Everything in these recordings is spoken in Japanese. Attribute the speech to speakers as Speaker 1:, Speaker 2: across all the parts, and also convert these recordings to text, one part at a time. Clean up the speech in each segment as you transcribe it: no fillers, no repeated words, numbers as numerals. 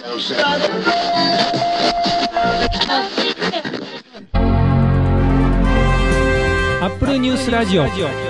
Speaker 1: アップルニュースラジオワンボタンの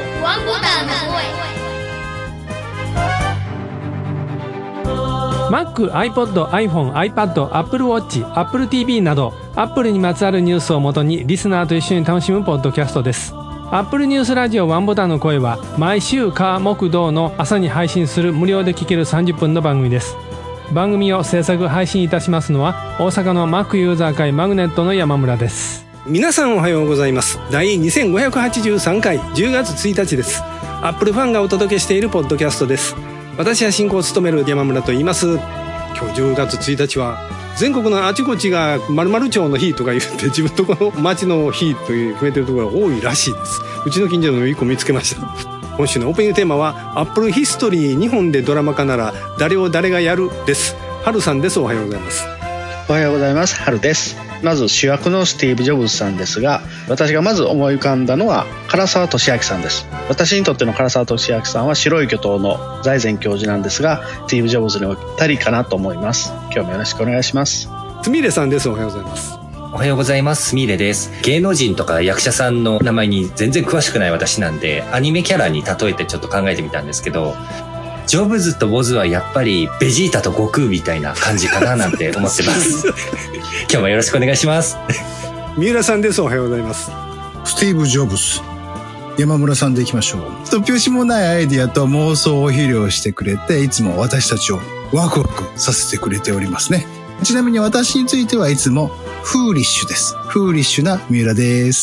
Speaker 1: 声。Mac、iPod、iPhone、iPad、Apple Watch、Apple TV など Apple にまつわるニュースをもとにリスナーと一緒に楽しむポッドキャストです。Apple ニュースラジオワンボタンの声は毎週火木土の朝に配信する無料で聴ける30分の番組です。番組を制作配信いたしますのは大阪の Mac ユーザー会マグネットの山村です。
Speaker 2: 皆さんおはようございます。第2583回10月1日です。アップルファンがお届けしているポッドキャストです。私は進行を務める山村と言います。今日10月1日は全国のあちこちが〇〇町の日とか言って自分とこの町の日という決めてるところが多いらしいです。うちの近所の1個見つけました。今週のオープニングテーマはアップルヒストリー日本でドラマ化なら誰を誰がやるです。春さんです。おはようございます。
Speaker 3: おはようございます。春です。まず主役のスティーブ・ジョブズさんですが、私がまず思い浮かんだのは唐沢寿明さんです。私にとっての唐沢寿明さんは白い巨塔の財前教授なんですが、スティーブ・ジョブズにぴったりかなと思います。今日もよろしくお願いします。
Speaker 2: すみれさんです。おはようございます。
Speaker 4: おはようございます。すみれです。芸能人とか役者さんの名前に全然詳しくない私なんで、アニメキャラに例えてちょっと考えてみたんですけど、ジョブズとボズはやっぱりベジータと悟空みたいな感じかななんて思ってます今日もよろしくお願いします
Speaker 2: 三浦さんです。おはようございます。
Speaker 5: スティーブ・ジョブズ、山村さんでいきましょう。突拍子もないアイディアと妄想を披露してくれて、いつも私たちをワクワクさせてくれておりますね。ちなみに私についてはいつもフーリッシュです。フーリッシュな三浦です。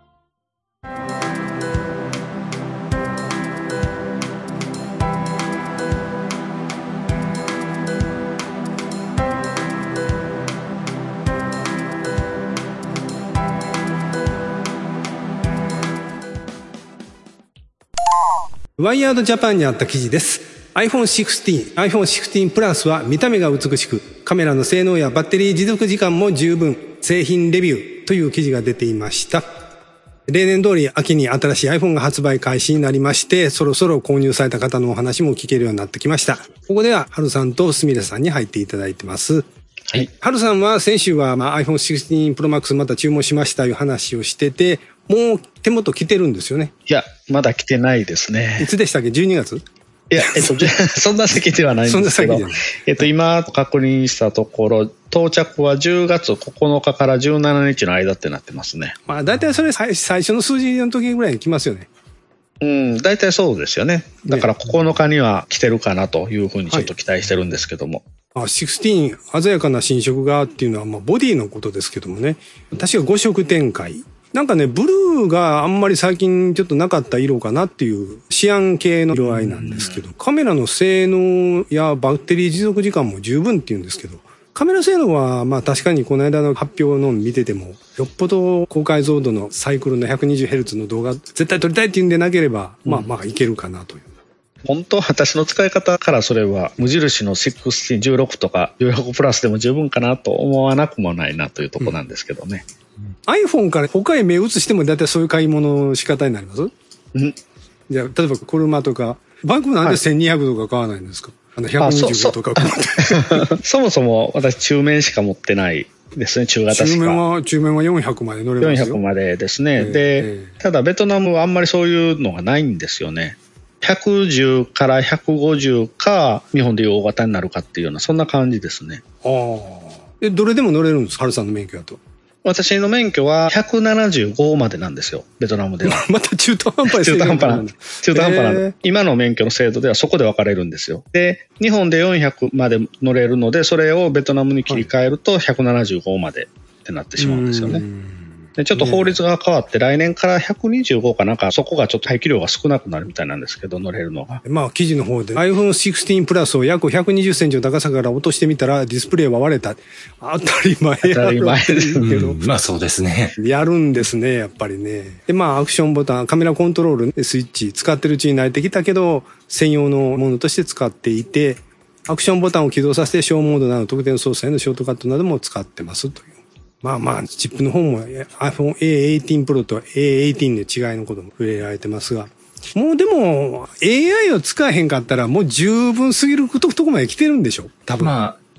Speaker 2: ワイヤードジャパンにあった記事です。 iPhone 16、iPhone 16 Plus は見た目が美しく、カメラの性能やバッテリー持続時間も十分、製品レビューという記事が出ていました。例年通り秋に新しい iPhone が発売開始になりまして、そろそろ購入された方のお話も聞けるようになってきました。ここでは春さんとすみれさんに入っていただいてます。はい、春さんは先週はiPhone 16 Pro Max また注文しましたという話をしてて、もう手元来てるんですよね。
Speaker 3: いや、まだ来てないですね。
Speaker 2: いつでしたっけ？ 12 月？
Speaker 3: いや、そんな先ではないんですけど、今確認したところ、到着は10月9日から17日の間ってなってますね。
Speaker 2: まあ、だいたいそれ最初の数字の時ぐらいに来ますよね。
Speaker 3: うん、だいたいそうですよね。だから9日には来てるかなというふうにちょっと期待してるんですけども。
Speaker 2: はい、16、鮮やかな新色がっていうのは、ボディのことですけどもね。確か5色展開。なんかね、ブルーがあんまり最近ちょっとなかった色かなっていうシアン系の色合いなんですけど、カメラの性能やバッテリー持続時間も十分っていうんですけど、カメラ性能は確かにこの間の発表の見てても、よっぽど高解像度のサイクルの 120Hz の動画絶対撮りたいっていうんでなければ、いけるかなという。
Speaker 3: 本当私の使い方からそれは無印の16、16とか16プラスでも十分かなと思わなくもないなというところなんですけどね。
Speaker 2: iPhone から他へ目移してもだいたいそういう買い物の仕方になります？じゃあ例えば車とかバイクもなんで1200とか買わないんですか？125とか買って
Speaker 3: そもそも私中面しか持ってないですね。中型しか。
Speaker 2: 中面は400まで乗れますよ。
Speaker 3: 400までですね。で、ただベトナムはあんまりそういうのがないんですよね。110から150か日本でいう大型になるかっていうようなそんな感じですね。
Speaker 2: どれでも乗れるんですか？春さんの免許だと。
Speaker 3: 私の免許は175までなんですよ、ベトナムでは。
Speaker 2: また中途半端ですね。
Speaker 3: 中途半端なんで。今の免許の制度ではそこで分かれるんですよ。で、日本で400まで乗れるので、それをベトナムに切り替えると175までってなってしまうんですよね。でちょっと法律が変わって来年から125かなんかそこがちょっと排気量が少なくなるみたいなんですけど、乗れるのが。
Speaker 2: 記事の方で iPhone 16 プラスを約120センチの高さから落としてみたらディスプレイは割れた。当たり前やろ。当たり前ですけど。
Speaker 4: そうですね。
Speaker 2: やるんですね、やっぱりね。でアクションボタン、カメラコントロール、スイッチ使ってるうちに慣れてきたけど、専用のものとして使っていて、アクションボタンを起動させて小モードなど特定の操作へのショートカットなども使ってますという。チップの方も iPhone A18 Pro と A18 の違いのことも触れられてますが、もうでも AI を使えへんかったらもう十分すぎるとこまで来てるんでしょ多分。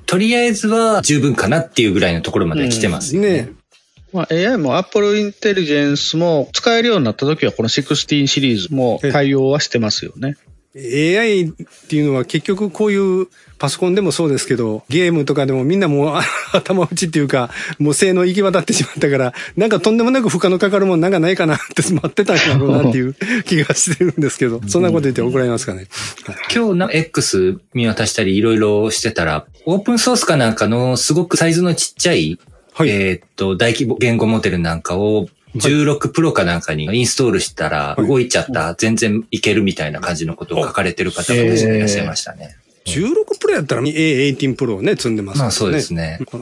Speaker 4: とりあえずは十分かなっていうぐらいのところまで来てますよね。
Speaker 2: ね。
Speaker 3: まあ、AI も Apple Intelligence も使えるようになった時はこの16シリーズも対応はしてますよね。
Speaker 2: AI っていうのは結局こういうパソコンでもそうですけど、ゲームとかでもみんなもう頭打ちっていうか、もう性能行き渡ってしまったから、なんかとんでもなく負荷のかかるもんなんかないかなって待ってたんだろうなっていう気がしてるんですけど、そんなこと言って怒られますかね。
Speaker 4: 今日X 見渡したりいろいろしてたら、オープンソースかなんかのすごくサイズのちっちゃい、
Speaker 2: はい、
Speaker 4: 大規模言語モデルなんかを16プロかなんかにインストールしたら動いちゃった、全然いけるみたいな感じのことを書かれてる方がいらっしゃいましたね。
Speaker 2: 16プロやったら A18 プロをね、積んでますからね。
Speaker 4: まあそうですね。
Speaker 2: この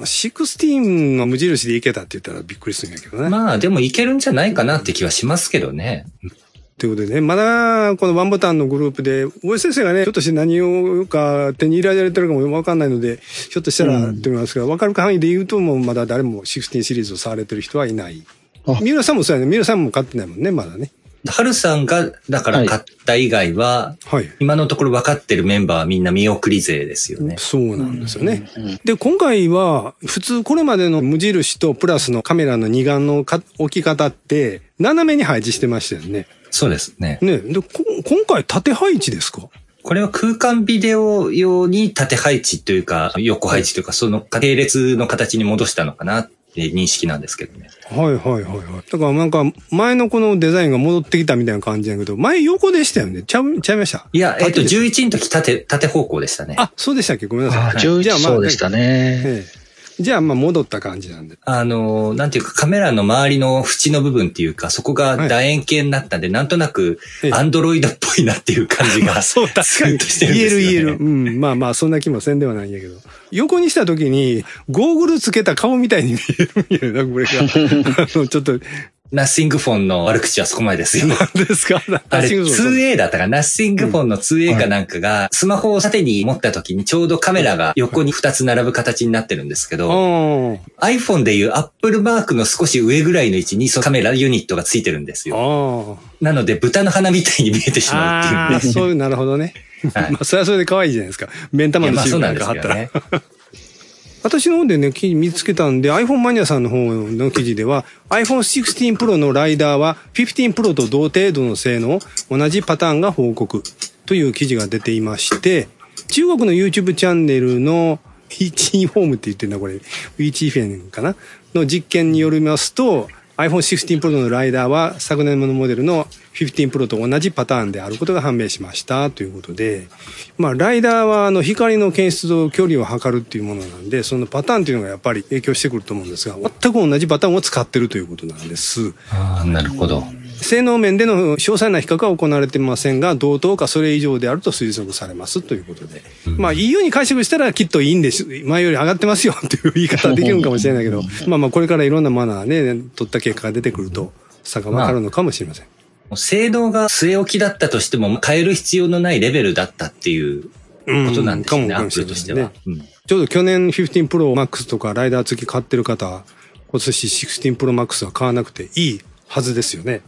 Speaker 2: 16の無印でいけたって言ったらびっくりするんやけどね。
Speaker 4: まあでもいけるんじゃないかなって気はしますけどね。
Speaker 2: ということでね、まだこのワンボタンのグループで、大江先生がね、ちょっとして何をか手に入れられてるかもわかんないので、ひょっとしたらと思いますが、わかる範囲で言うともうまだ誰も16シリーズを触れてる人はいない。三浦さんもそうやね。三浦さんも買ってないもんね、まだね。
Speaker 4: 春さんが、だから買った以外は、はい、今のところ分かってるメンバーはみんな見送り勢ですよね。
Speaker 2: そうなんですよね。で、今回は、普通これまでの無印とプラスのカメラの二眼の置き方って、斜めに配置してましたよね。
Speaker 4: そうですね。
Speaker 2: ね。で、今回縦配置ですか？
Speaker 4: これは空間ビデオ用に縦配置というか、横配置というか、その並列の形に戻したのかなって認識なんですけどね。
Speaker 2: はいはいはいはい。だからなんか前のこのデザインが戻ってきたみたいな感じやけど、前横でしたよね。ちゃいました？
Speaker 4: いや、11の時縦方向でしたね。
Speaker 2: あ、そうでしたっけ？ごめんなさい。
Speaker 3: 11そうでしたね。
Speaker 2: じゃあ戻った感じなんで。
Speaker 4: なんていうかカメラの周りの縁の部分っていうか、そこが楕円形になったんで、なんとなくアンドロイドっぽいなっていう感じが、
Speaker 2: そう、確かに。言える。うん、まあまあ、そんな気もせんではないんやけど。横にした時に、ゴーグルつけた顔みたいに見えるんやな、これが。ちょっと。
Speaker 4: ナッシングフォンの悪口はそこまでですよ。
Speaker 2: 何ですか？
Speaker 4: あれ 2A だったかナッシングフォンの 2A かなんかが、スマホを縦に持った時にちょうどカメラが横に2つ並ぶ形になってるんですけど、iPhone でいう Apple マークの少し上ぐらいの位置にそのカメラユニットがついてるんですよ。なので豚の鼻みたいに見えてしまうっていうね。
Speaker 2: そういう、なるほどね。はい、まあ、それはそれで可愛いじゃないですか。目ん玉のシールなんかあったら。私の方でね、記事見つけたんで、iPhone マニアさんの方の記事では、iPhone 16 Pro のライダーは15 Pro と同程度の性能、同じパターンが報告という記事が出ていまして、中国の YouTube チャンネルのイーチーフォームって言ってるんだ、これ。イーチーフェンかなの実験によりますと、iPhone 16 Pro のライダーは昨年のモデルの15 Pro と同じパターンであることが判明しましたということで、まあライダーは光の検出と距離を測るっていうものなんで、そのパターンっていうのがやっぱり影響してくると思うんですが、全く同じパターンを使ってるということなんです。
Speaker 4: ああ、なるほど。
Speaker 2: 性能面での詳細な比較は行われていませんが、同等かそれ以上であると推測されますということで。まあ、いいように解釈したらきっといいんです。前より上がってますよという言い方はできるかもしれないけど、まあまあ、これからいろんなマナーね、取った結果が出てくると、差がわかるのかもしれません。
Speaker 4: 性能が据え置きだったとしても、変える必要のないレベルだったっていうことなんですね、アップルとしては。
Speaker 2: ちょうど去年15 Pro Max とかライダー付き買ってる方、今年16 Pro Max は買わなくていいはずですよね。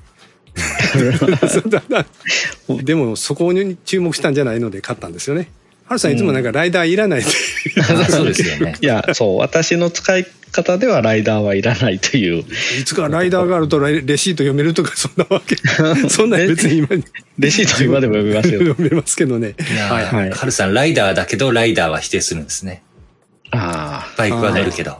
Speaker 2: でもそこに注目したんじゃないので買ったんですよね。ハルさんいつもなんかライダーいらないって、
Speaker 4: そうですよね。
Speaker 3: いや、そう、私の使い方ではライダーはいらないという。
Speaker 2: いつかライダーがあるとレシート読めるとかそんなわけ。そんな別に今
Speaker 3: レシート今でも読めますよ。
Speaker 2: 読めますけどね。
Speaker 4: はいはい。ハルさんライダーだけどライダーは否定するんですね。
Speaker 3: ああ。
Speaker 4: バイクは出るけど。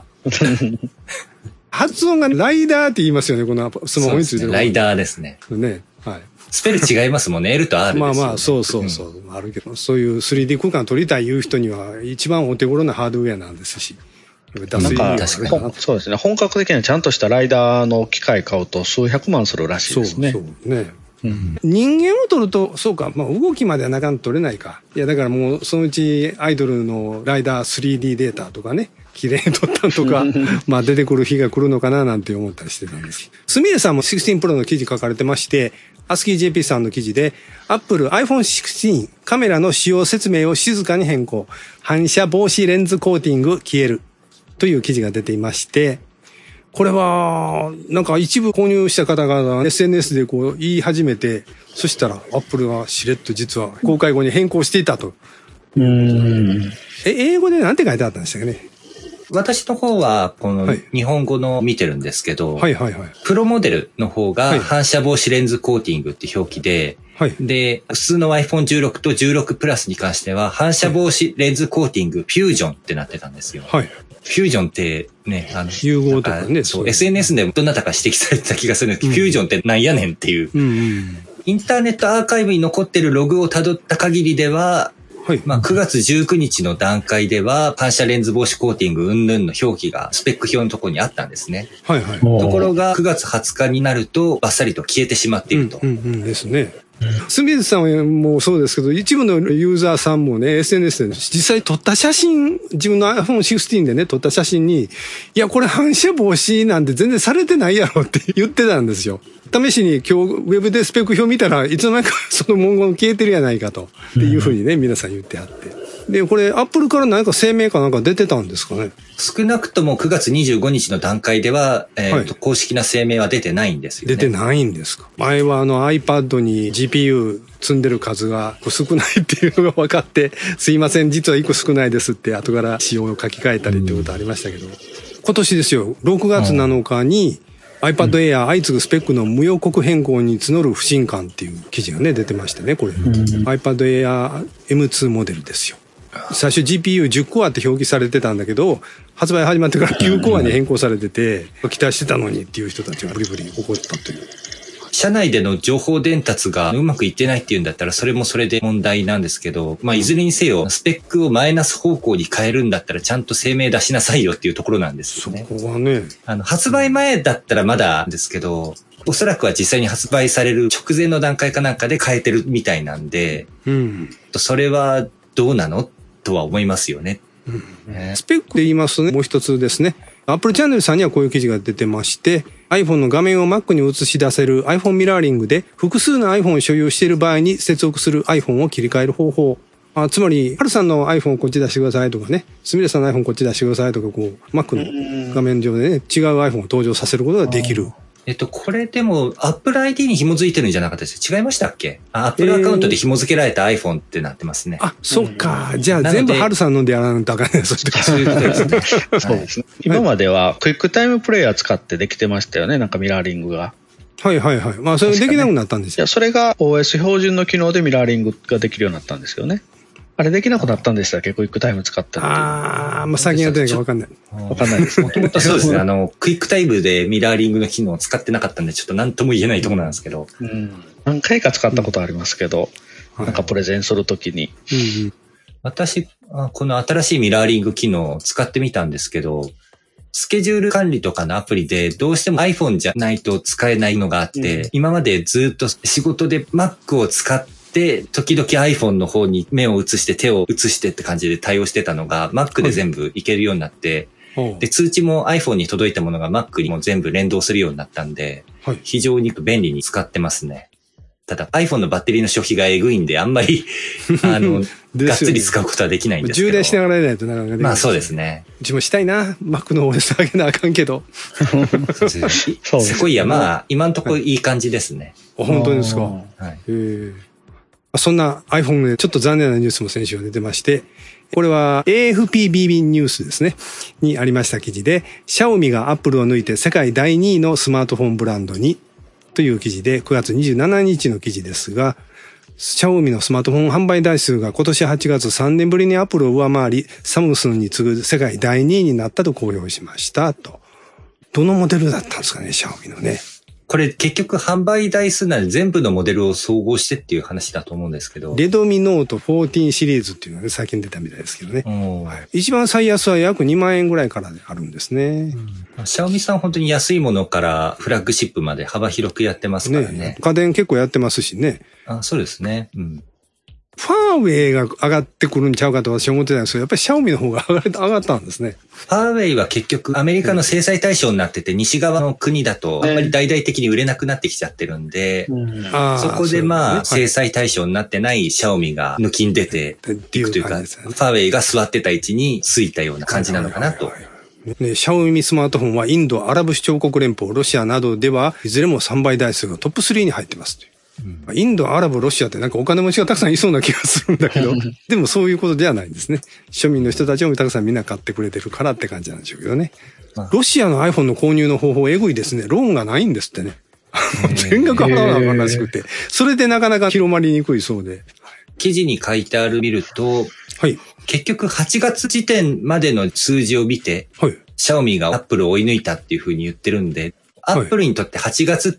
Speaker 2: 発音がライダーって言いますよね、このスマホについてる。
Speaker 4: ライダーですね。
Speaker 2: ね。はい。
Speaker 4: スペル違いますもんね。L と R ですよね。
Speaker 2: まあまあ、そう。あるけど、そういう 3D 空間撮りたいいう人には一番お手頃なハードウェアなんですし。
Speaker 3: なんかそうですね。本格的にちゃんとしたライダーの機械買うと数百万するらしいですね。
Speaker 2: そうね。人間を撮ると、そうか、まあ動きまではなかなか撮れないか。いや、だからもうそのうちアイドルのライダー 3D データとかね、綺麗に撮ったんとか、まあ出てくる日が来るのかななんて思ったりしてたんです。すみれさんも16 Pro の記事書かれてまして、アスキー JP さんの記事で、Apple iPhone 16カメラの使用説明を静かに変更。反射防止レンズコーティング消える。という記事が出ていまして、これは、なんか一部購入した方が SNS でこう言い始めて、そしたら Apple がしれっと実は公開後に変更していたと英語でなんて書いてあったんでしたっけね。
Speaker 4: 私の方は、この日本語の見てるんですけど、
Speaker 2: はいはいはい。
Speaker 4: プロモデルの方が反射防止レンズコーティングって表記で、はい、で、普通の iPhone16 と16プラスに関しては、反射防止レンズコーティングフュージョンってなってたんですよ。はい。フュージョンってね、
Speaker 2: 融合とかね。
Speaker 4: そう、SNS でどなたか指摘されてた気がするんですけど、フュージョンってなんやねんっていう。インターネットアーカイブに残ってるログを辿った限りでは、はい、まあ9月19日の段階では反射レンズ防止コーティング云々の表記がスペック表のところにあったんですね。はいはい。ところが9月20日になるとバッサリと消えてしまっていると。
Speaker 2: ですね。スミレさんもそうですけど、一部のユーザーさんもね、SNS で実際撮った写真、自分の iPhone 16でね、撮った写真に、いや、これ反射防止なんて全然されてないやろって言ってたんですよ。試しに今日ウェブでスペック表見たらいつの間にかその文言消えてるやないかとっていうふうにね、皆さん言ってあって。で、これアップルから何か声明かなんか出てたんですかね。
Speaker 4: 少なくとも9月25日の段階では、公式な声明は出てないんですよね。
Speaker 2: 出てないんですか。前はiPad に GPU 積んでる数が少ないっていうのが分かって、すいません、実は1個少ないですって後から仕様を書き換えたりってことありましたけど、今年ですよ、6月7日に、iPad Air 相次ぐスペックの無予告変更に募る不信感っていう記事がね、出てましてね、これ。iPad Air M2 モデルですよ。最初 GPU10 コアって表記されてたんだけど、発売始まってから9コアに変更されてて、期待してたのにっていう人たちがブリブリ怒ったという。
Speaker 4: 社内での情報伝達がうまくいってないっていうんだったら、それもそれで問題なんですけど、まあ、いずれにせよ、スペックをマイナス方向に変えるんだったら、ちゃんと声明出しなさいよっていうところなんですよね。
Speaker 2: そこはね。
Speaker 4: 発売前だったらまだですけど、おそらくは実際に発売される直前の段階かなんかで変えてるみたいなんで、それはどうなのとは思いますよね。
Speaker 2: スペックで言いますとね、もう一つですね。Apple チャンネルさんにはこういう記事が出てまして、iPhone の画面を Mac に映し出せる iPhone ミラーリングで複数の iPhone を所有している場合に接続する iPhone を切り替える方法。つまり、ハルさんの iPhone をこっち出してくださいとかね、スミレさんの iPhone こっち出してくださいとか、こう、Mac の画面上でね、違う iPhone を登場させることができる。
Speaker 4: これでも、Apple ID に紐づいてるんじゃなかったです。違いましたっけ？Apple アカウントで紐づけられた iPhone ってなってますね。
Speaker 2: そっか。じゃあ全部ハルさんのでやらないとあかんね。
Speaker 3: そういうことですね。そうですね。今まではクイックタイムプレイヤー使ってできてましたよね。なんかミラーリングが。
Speaker 2: はいはいはい。まあそれできなくなったんですよ。
Speaker 3: いや、それが OS 標準の機能でミラーリングができるようになったんですよね。あれできなくなったんでしたっけ？クイックタイム使ったって。
Speaker 2: まあ最近やってないか分かんない。
Speaker 3: 分かんないです。
Speaker 4: もともとそうですね。クイックタイムでミラーリングの機能を使ってなかったんで、ちょっと何とも言えないところなんですけど。
Speaker 3: 何回か使ったことありますけど、なんかプレゼンするときに。
Speaker 4: 私、この新しいミラーリング機能を使ってみたんですけど、スケジュール管理とかのアプリでどうしても iPhone じゃないと使えないのがあって、今までずっと仕事で Mac を使って、時々 iPhone の方に目を移して手を移してって感じで対応してたのが Mac で全部いけるようになって、で、通知も iPhone に届いたものが Mac にも全部連動するようになったんで、非常に便利に使ってますね。ただ iPhone のバッテリーの消費がえぐいんで、あんまり、がっつり使うことはできないんですけど。
Speaker 2: 充電しながらやらないとなかなかね。
Speaker 4: まあそうですね。
Speaker 2: うちもしたいな。Mac の OS 上げなあかんけど。
Speaker 4: セコイア、まあ、今んとこいい感じですね。
Speaker 2: 本当ですか。はい。そんな iPhone でちょっと残念なニュースも先週出てまして、これは AFPBB ニュースですね。にありました記事で、シャオミが Apple を抜いて世界第2位のスマートフォンブランドに、という記事で9月27日の記事ですが、シャオミのスマートフォン販売台数が今年8月3年ぶりにアップルを上回り、サムスンに次ぐ世界第2位になったと公表しましたと。どのモデルだったんですかね、シャオミのね。
Speaker 4: これ結局販売台数なんで全部のモデルを総合してっていう話だと思うんですけど。
Speaker 2: レドミノート14シリーズっていうのが、ね、最近出たみたいですけどね。はい、一番最安は約2万円ぐらいからであるんですね。
Speaker 4: シャオミさん本当に安いものからフラッグシップまで幅広くやってますからね。
Speaker 2: 家電結構やってますしね。
Speaker 4: そうですね。
Speaker 2: ファーウェイが上がってくるんちゃうかと私は思ってたんですけど、やっぱりシャオミの方が上がったんですね。
Speaker 4: ファーウェイは結局アメリカの制裁対象になってて、西側の国だとあんまり大々的に売れなくなってきちゃってるんで、そこでまあ制裁対象になってないシャオミが抜きん出ていくというか、ファーウェイが座ってた位置についたような感じなのかなと。
Speaker 2: シャオミスマートフォンはインド、アラブ首長国連邦、ロシアなどではいずれも販売台数がトップ3に入ってます。 インド、アラブ、ロシアってなんかお金持ちがたくさんいそうな気がするんだけど、でもそういうことではないんですね。庶民の人たちもたくさんみんな買ってくれてるからって感じなんでしょうけどね。ロシアの iPhone の購入の方法、えぐいですね。ローンがないんですってね。全額払わなあかんらしくて。それでなかなか広まりにくいそうで。
Speaker 4: 記事に書いてある見ると、
Speaker 2: はい。
Speaker 4: 結局8月時点までの数字を見て、はい。シャオミがアップルを追い抜いたっていう風に言ってるんで、アップルにとって8月って、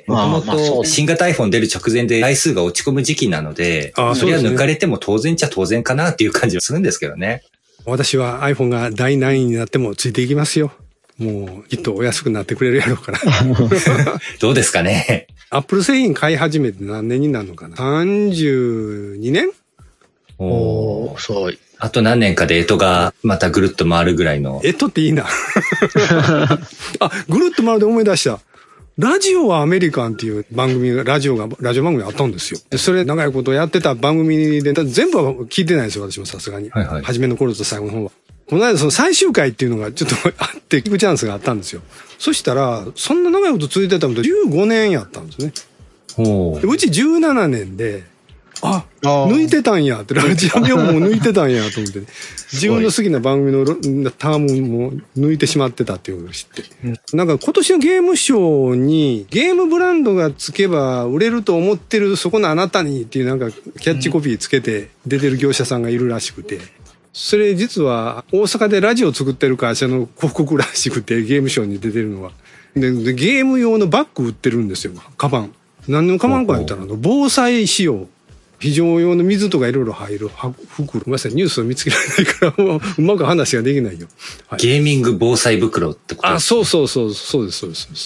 Speaker 4: もともと新型 iPhone 出る直前で台数が落ち込む時期なので、それは抜かれても当然っちゃ当然かなっていう感じはするんですけどね。
Speaker 2: 私は iPhone が第何位になってもついていきますよ。もう、きっとお安くなってくれるやろうから。
Speaker 4: どうですかね。
Speaker 2: アップル製品買い始めて何年になるのかな ?32 年？
Speaker 3: おー、すごい。
Speaker 4: あと何年かで干支がまたぐるっと回るぐらいの。
Speaker 2: 干支っていいな。あ、ぐるっと回るで思い出した。ラジオはアメリカンっていう番組が、ラジオ番組あったんですよ。でそれ長いことやってた番組で、全部は聞いてないですよ、私もさすがに。はいはい。初めの頃と最後の方は。この間その最終回っていうのがちょっとあって聞くチャンスがあったんですよ。そしたら、そんな長いこと続いてたのと15年やったんですね。うち17年で、抜いてたんやって、ラジオ業も抜いてたんやと思って、自分の好きな番組のタームも抜いてしまってたっていうのを知って。なんか今年のゲームショーにゲームブランドがつけば売れると思ってるそこのあなたにっていうなんかキャッチコピーつけて出てる業者さんがいるらしくて、それ実は大阪でラジオ作ってる会社の広告らしくて、ゲームショーに出てるのは。でゲーム用のバッグ売ってるんですよ、カバン。何のカバンか言ったら、防災仕様。非常用の水とかいろいろ入る袋。ごめんなさい、ニュースを見つけられないから、うまく話ができないよ。
Speaker 4: はい、ゲーミング防災袋ってことですか？
Speaker 2: そうです。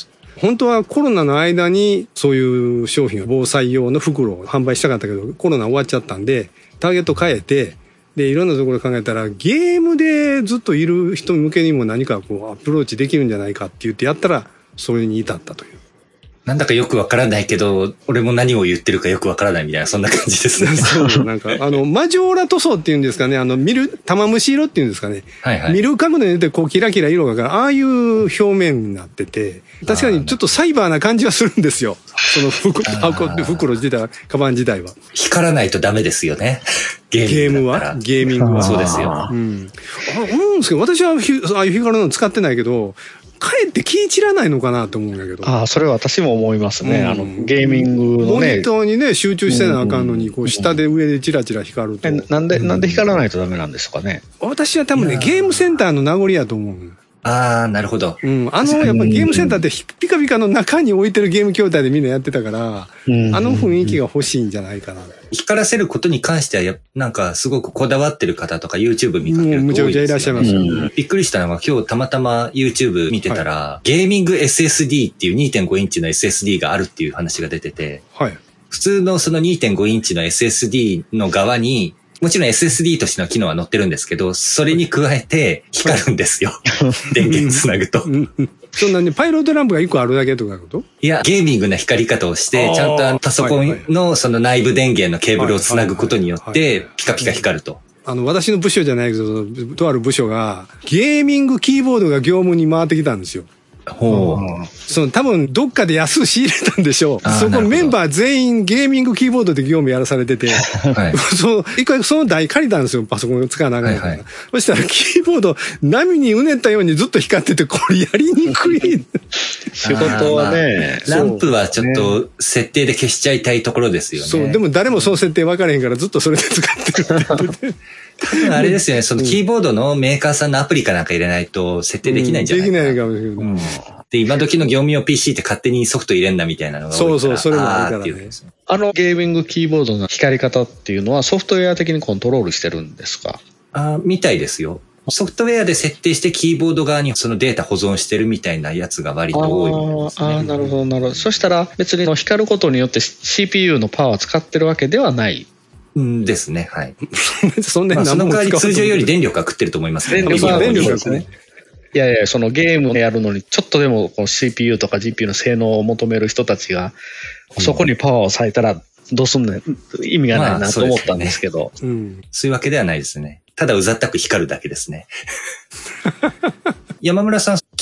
Speaker 2: 本当はコロナの間にそういう商品、防災用の袋を販売したかったけど、コロナ終わっちゃったんで、ターゲット変えて、で、いろんなところ考えたら、ゲームでずっといる人向けにも何かこうアプローチできるんじゃないかって言ってやったら、それに至ったという。
Speaker 4: なんだかよくわからないけど、俺も何を言ってるかよくわからないみたいな、そんな感じですね。
Speaker 2: そう、なんか、マジョーラ塗装っていうんですかね、玉虫色っていうんですかね。はいはい。見る角度に出て、こう、キラキラ色がかる、ああいう表面になってて、確かにちょっとサイバーな感じはするんですよ。その袋自体は、カバン自体は。
Speaker 4: 光らないとダメですよね。
Speaker 2: ゲーミングは
Speaker 4: そうですよ。
Speaker 2: うん。思うんですけど、私はああいう光るの使ってないけど、かえって気散らないのかなと思うんだけど。
Speaker 3: それは私も思いますね。ゲーミングのね。
Speaker 2: モニターにね、集中してなあかんのに、こう、下で上でチラチラ光ると。
Speaker 3: なんで光らないとダメなんですかね。
Speaker 2: 私は多分ね、ゲームセンターの名残やと思う。
Speaker 4: なるほど。
Speaker 2: うん。やっぱゲームセンターってピカピカの中に置いてるゲーム筐体でみんなやってたから、雰囲気が欲しいんじゃないかな。
Speaker 4: 光らせることに関しては、なんかすごくこだわってる方とか YouTube 見かけると多いですよね。
Speaker 2: むちゃくちゃいらっしゃいますよ。
Speaker 4: びっくりしたのが今日たまたま YouTube 見てたら、ゲーミング SSD っていう 2.5 インチの SSD があるっていう話が出てて、普通のその 2.5 インチの SSD の側に、もちろん SSD としての機能は載ってるんですけど、それに加えて光るんですよ。電源つなぐと。
Speaker 2: そんなにパイロットランプが1個あるだけとかこと？
Speaker 4: いや、ゲーミングな光り方をして、ちゃんとパソコンのその内部電源のケーブルをつなぐことによって、ピカピカ光ると。
Speaker 2: 私の部署じゃないけど、とある部署が、ゲーミングキーボードが業務に回ってきたんですよ。多分どっかで安く仕入れたんでしょう。そこメンバー全員ゲーミングキーボードで業務やらされてて、一回その台借りたんですよ、パソコン使わながら。そしたらキーボード波にうねったようにずっと光ってて、これやりにくい。
Speaker 3: 仕事はね、
Speaker 4: ランプはちょっと設定で消しちゃいたいところですよね。
Speaker 2: そう、でも誰もその設定分からへんからずっとそれで使ってるって言ってて。
Speaker 4: 多分あれですよね、そのキーボードのメーカーさんのアプリかなんか入れないと設定できないんじゃないかな。
Speaker 2: できないかもしれない。
Speaker 4: で、今時の業務用 PC って勝手にソフト入れんなみたいなのが多いから。
Speaker 2: そう、それもあるからね。
Speaker 3: ゲーミングキーボードの光り方っていうのはソフトウェア的にコントロールしてるんですか？
Speaker 4: みたいですよ。ソフトウェアで設定してキーボード側にそのデータ保存してるみたいなやつが割と多いみたいですね。
Speaker 3: なるほど。そしたら別に光ることによって CPU のパワー使ってるわけではない
Speaker 4: ですね。はい。
Speaker 2: そんなに
Speaker 4: その代わり通常より電力が食ってると思いますけどね。
Speaker 2: 電力ですね。
Speaker 3: いや、そのゲームをやるのにちょっとでもこの CPU とか GPU の性能を求める人たちが、そこにパワーを割いたらどうすんねん、意味がないなと思ったんですけど。
Speaker 4: そういうわけではないですね。ただうざったく光るだけですね。山村さん、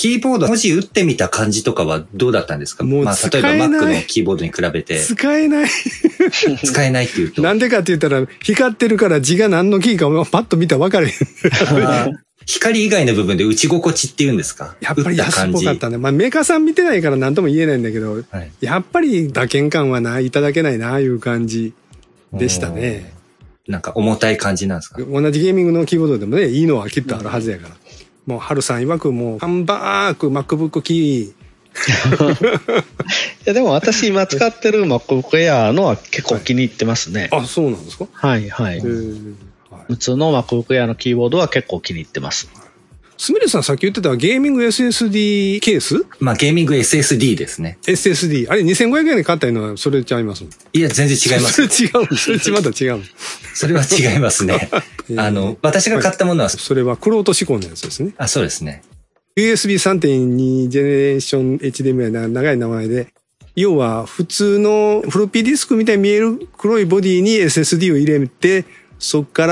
Speaker 4: キーボード文字打ってみた感じとかはどうだったんですか？
Speaker 2: もう
Speaker 4: まあ、例えば Mac のキーボードに比べて。
Speaker 2: 使えない。
Speaker 4: 使えないっていうと。
Speaker 2: なんでかって言ったら、光ってるから字が何のキーかパッと見たら分かれへん。
Speaker 4: 光以外の部分で打ち心地っていうんですか？
Speaker 2: やっぱり安っぽかったね。まあメーカーさん見てないから何とも言えないんだけど、はい、やっぱり打鍵感はないただけないな、いう感じでしたね。
Speaker 4: なんか重たい感じなんですか？
Speaker 2: 同じゲーミングのキーボードでもね、いいのはきっとあるはずやから。もう、ハルさん曰くもう、ハンバーグ MacBook キー。
Speaker 3: いや、でも私今使ってる MacBook Air のは結構気に入ってますね。
Speaker 2: はい、あ、そうなんですか？
Speaker 3: はいはい。普通の MacBook Air のキーボードは結構気に入ってます。
Speaker 2: すみれさんさっき言ってたゲーミング SSD ケース？
Speaker 4: まあゲーミング SSD ですね。
Speaker 2: SSD。あれ2500円で買ったのはそれちゃいます？
Speaker 4: いや、全然違います。
Speaker 2: それ違う。それまた違う。
Speaker 4: それは違いますね。私が買ったものは、
Speaker 2: それはクロート志向のやつですね。
Speaker 4: あ、そうですね。
Speaker 2: USB 3.2 ジェネレーション HDMI な長い名前で、要は普通のフロッピーディスクみたいに見える黒いボディに SSD を入れて、そこから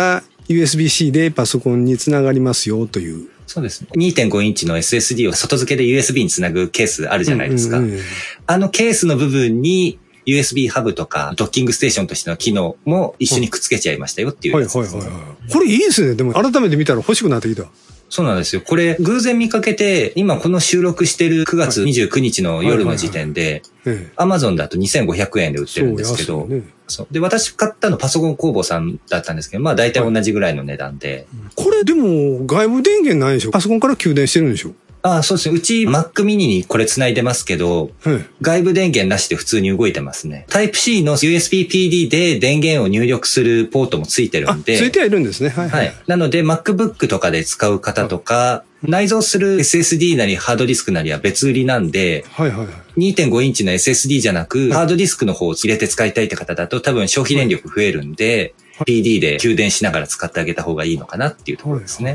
Speaker 2: USB-C でパソコンにつながりますよという。
Speaker 4: そうですね。2.5 インチの SSD を外付けで USB につなぐケースあるじゃないですか。あのケースの部分に USB ハブとかドッキングステーションとしての機能も一緒にくっつけちゃいましたよっていうやつですね。
Speaker 2: これいいですね。でも改めて見たら欲しくなってきた。
Speaker 4: そうなんですよ。これ偶然見かけて、今この収録してる9月29日の夜の時点で、Amazon だと2500円で売ってるんですけど、そうで、私買ったのパソコン工房さんだったんですけど、まあ大体同じぐらいの値段で。
Speaker 2: これでも外部電源ないでしょ？パソコンから給電してるんでしょ？
Speaker 4: ああ、そうですね。うち Mac mini にこれ繋いでますけど、外部電源なしで普通に動いてますね。Type-C の USB PD で電源を入力するポートもついてるんで。
Speaker 2: ついてはいるんですね。はい。
Speaker 4: なので MacBook とかで使う方とか、内蔵する SSD なりハードディスクなりは別売りなんで、2.5 インチの SSD じゃなく、ハードディスクの方を入れて使いたいって方だと多分消費電力増えるんで、PD で給電しながら使ってあげた方がいいのかなっていうところですね。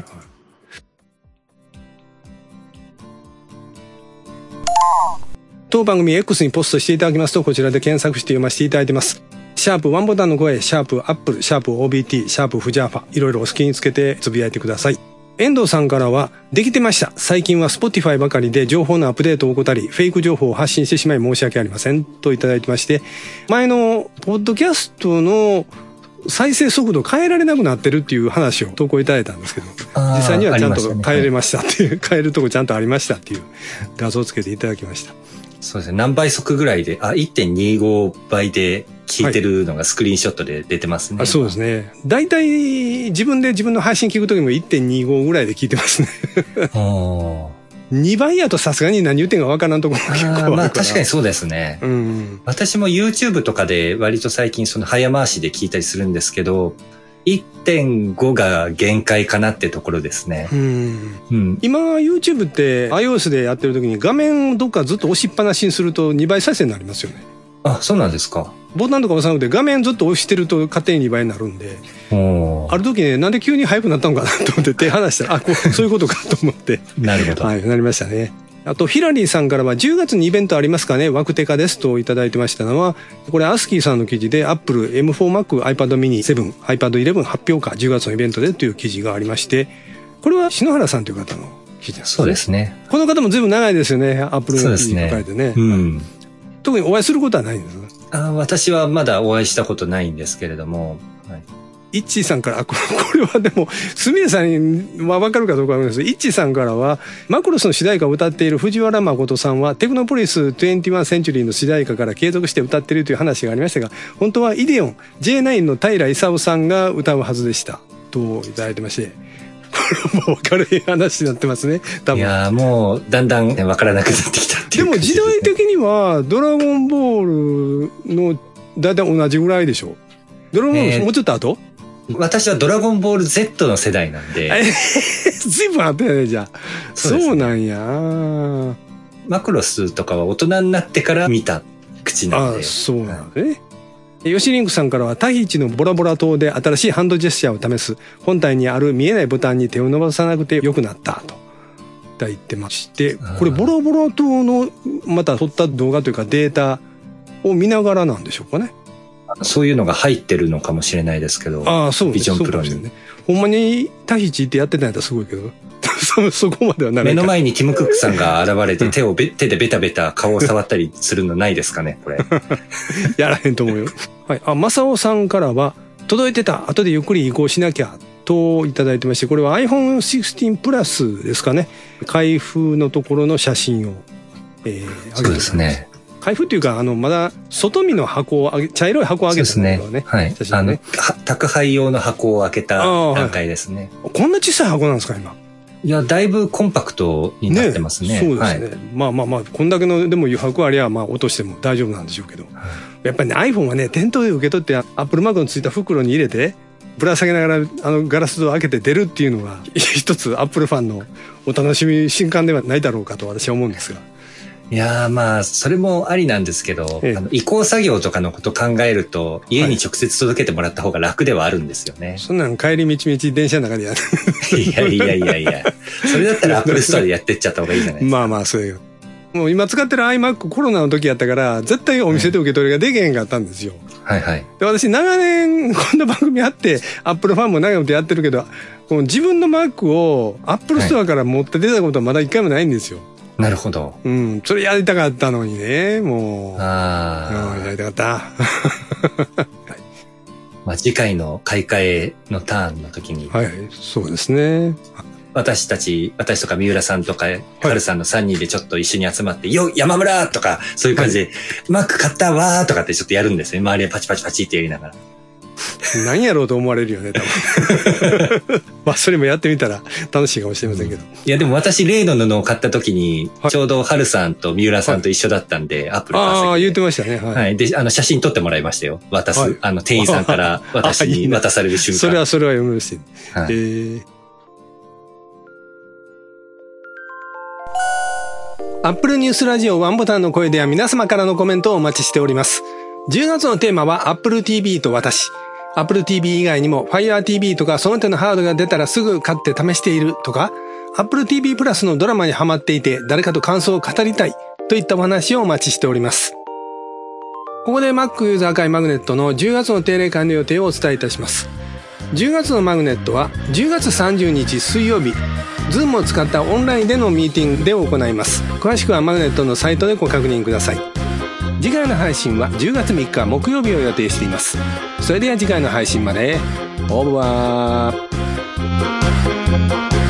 Speaker 2: 当番組 X にポストしていただきますと、こちらで検索して読ませていただいてます。シャープワンボタンの声、シャープアップル、シャープ OBT、シャープフジャーファ、いろいろお好きにつけてつぶやいてください。遠藤さんからは、できてました。最近は Spotify ばかりで情報のアップデートを怠り、フェイク情報を発信してしまい申し訳ありません。といただいてまして、前のポッドキャストの再生速度変えられなくなってるっていう話を投稿いただいたんですけど、実際にはちゃんと変えれましたっていう、変えるとこちゃんとありましたっていう画像をつけていただきました。
Speaker 4: そうですね。何倍速ぐらいで、1.25 倍で聞いてるのがスクリーンショットで出てますね。
Speaker 2: そうですね。だいたい自分で自分の配信聞くときも 1.25 ぐらいで聞いてますね。2倍やとさすがに何言ってんかわからんところが結構あるから。
Speaker 4: まあ確かにそうですね。私も YouTube とかで割と最近その早回しで聞いたりするんですけど、1.5 が限界かなってところですね。今 YouTube って
Speaker 2: iOS でやってる時に画面をどっかずっと押しっぱなしにすると2倍再生になりますよね。
Speaker 4: あ、そうなんですか。
Speaker 2: ボタンとか押さなくて画面ずっと押してると勝手に2倍になるんで、ある時ね、なんで急に速くなったのかなと思って手離したら、そういうことかと思って。
Speaker 4: なるほど。
Speaker 2: はい、なりましたね。あと、ヒラリーさんからは10月にイベントありますかね、ワクテカですといただいてましたのは、これアスキーさんの記事で Apple M4 Mac iPad mini 7 iPad 11発表会10月のイベントでという記事がありまして、これは篠原さんという方の記事ですね。
Speaker 4: そうですね。
Speaker 2: この方も随分長いですよね、Apple の記事書かれてね。特にお会いすることはないんですね。
Speaker 4: 私はまだお会いしたことないんですけれども、
Speaker 2: イッチーさんから、これはでも、すみれさんには分かるかどうかわかんないですけど、イッチーさんからは、マクロスの主題歌を歌っている藤原誠さんは、テクノポリス21センチュリーの主題歌から継続して歌っているという話がありましたが、本当はイデオン、J9 の平勲さんが歌うはずでした。といただいてまして、これもう分かる話になってますね、多分。
Speaker 4: いやもう、だんだん分からなくなってきたっていう。
Speaker 2: でも時代的には、ドラゴンボールのだいたい同じぐらいでしょ。ドラゴンボールもうちょっと後？
Speaker 4: 私はドラゴンボール Z の世代なんで。
Speaker 2: 随分あったよね、じゃあ。そうなんや。
Speaker 4: マクロスとかは大人になってから見た口なんで。
Speaker 2: そうなんだね。ヨシリンクさんからは、タヒチのボラボラ島で新しいハンドジェスチャーを試す。本体にある見えないボタンに手を伸ばさなくてよくなったと。言ってまして、これボラボラ島のまた撮った動画というかデータを見ながらなんでしょうかね。
Speaker 4: そういうのが入ってるのかもしれないですけど。
Speaker 2: そう
Speaker 4: ビジョンプロに。
Speaker 2: ね、ほんまにタヒチってやってたんやったらすごいけど。 そこまではならない。
Speaker 4: 目の前にティム・クックさんが現れて手でベタベタ顔を触ったりするのないですかね、これ。
Speaker 2: やらへんと思うよ。はい。マサオさんからは、届いてた。後でゆっくり移行しなきゃ。といただいてまして、これは iPhone 16 プラスですかね。開封のところの写真を、
Speaker 4: そうですね。
Speaker 2: 開封っていうか、まだ外見の箱を茶色い箱を開けたところね。
Speaker 4: はい。写真ね。宅配用の箱を開けた段階ですね。
Speaker 2: こんな小さい箱なんですか、今。
Speaker 4: いや、だいぶコンパクトになってますね。
Speaker 2: そうですね。まあ、こんだけの、でも余白ありゃ、落としても大丈夫なんでしょうけど。やっぱりね、iPhone はね、店頭で受け取って、Apple マークのついた袋に入れて、ぶら下げながらガラス戸を開けて出るっていうのが一つアップルファンのお楽しみ新刊ではないだろうかと私は思うんですが。
Speaker 4: いやーそれもありなんですけど、移行作業とかのこと考えると家に直接届けてもらった方が楽ではあるんですよね。
Speaker 2: そんなん帰り道電車の中でやる。
Speaker 4: いや。それだったらアップルストアでやってっちゃった方がいいじゃないですか。
Speaker 2: そういう。もう今使ってる iMac コロナの時やったから絶対お店で受け取りができへんかったんですよ。
Speaker 4: はいはい。
Speaker 2: で私長年こんな番組あってアップルファンも長くてやってるけど、この自分の Mac をアップルストアから持って出たことはまだ一回もないんですよ。
Speaker 4: なるほど。
Speaker 2: それやりたかったのにね、もう。やりたかった。
Speaker 4: はい、次回の買い替えのターンの時に。
Speaker 2: はい、そうですね。
Speaker 4: 私とか三浦さんとか、カルさんの3人でちょっと一緒に集まって、よ、山村とか、そういう感じで、マック買ったわーとかってちょっとやるんですね。周りでパチパチパチってやりながら。
Speaker 2: 何やろうと思われるよね、多分。それもやってみたら楽しいかもしれませんけど。
Speaker 4: いや、でも私、例の布を買った時に、ちょうどハルさんと三浦さんと一緒だったんで、アップル
Speaker 2: ああ、言ってましたね。
Speaker 4: はい。で、写真撮ってもらいましたよ。店員さんから私に渡される瞬間。
Speaker 2: それは読みました。はい。アップルニュースラジオワンボタンの声では皆様からのコメントをお待ちしております。10月のテーマは Apple TV と私。Apple TV 以外にも Fire TV とかその手のハードが出たらすぐ買って試しているとか、Apple TV プラスのドラマにハマっていて誰かと感想を語りたいといったお話をお待ちしております。ここで Mac ユーザー会マグネットの10月の定例会の予定をお伝えいたします。10月のマグネットは10月30日水曜日、Zoom を使ったオンラインでのミーティングで行います。詳しくはマグネットのサイトでご確認ください。次回の配信は10月3日木曜日を予定しています。それでは次回の配信まで。オーバー。